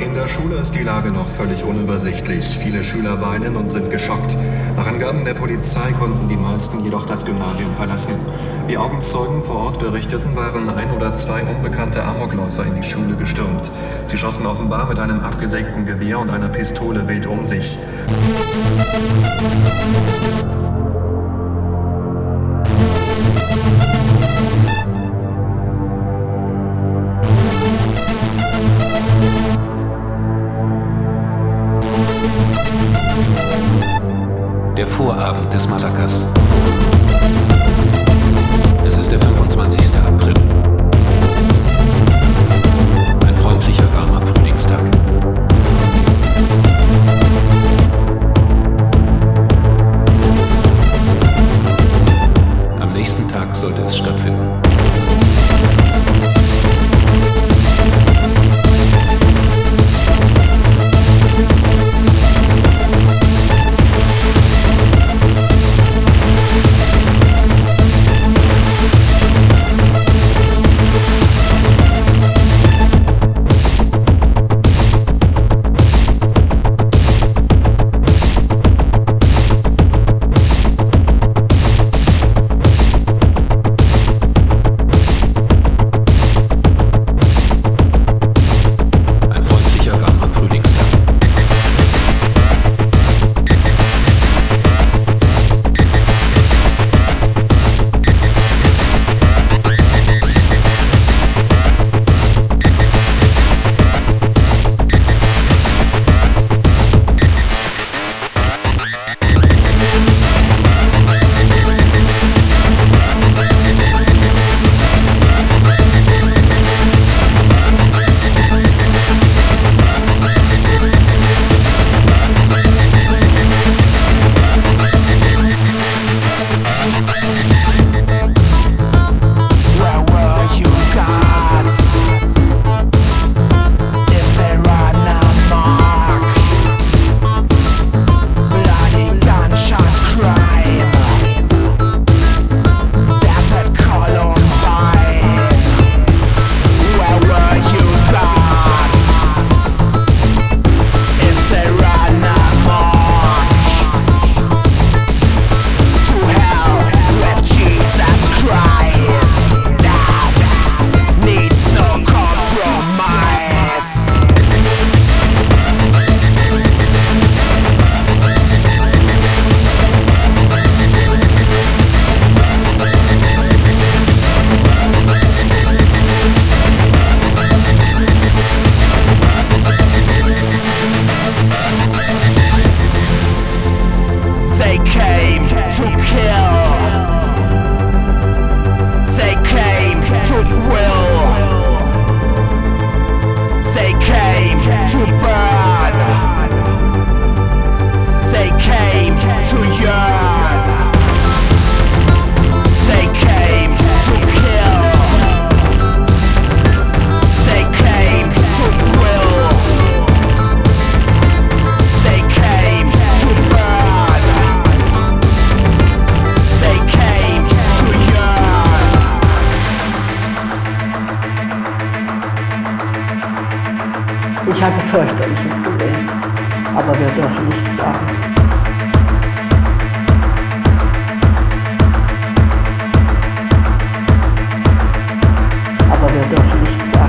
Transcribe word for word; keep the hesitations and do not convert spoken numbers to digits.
In der Schule ist die Lage noch völlig unübersichtlich. Viele Schüler weinen und sind geschockt. Nach Angaben der Polizei konnten die meisten jedoch das Gymnasium verlassen. Wie Augenzeugen vor Ort berichteten, waren ein oder zwei unbekannte Amokläufer in die Schule gestürmt. Sie schossen offenbar mit einem abgesägten Gewehr und einer Pistole wild um sich. Der Vorabend des Massakers. Es ist der fünfundzwanzigste April. Ein freundlicher, warmer Frühlingstag. Am nächsten Tag sollte es stattfinden. Ich habe fürchterliches gesehen, aber wir dürfen nichts sagen. Aber wir dürfen nichts sagen.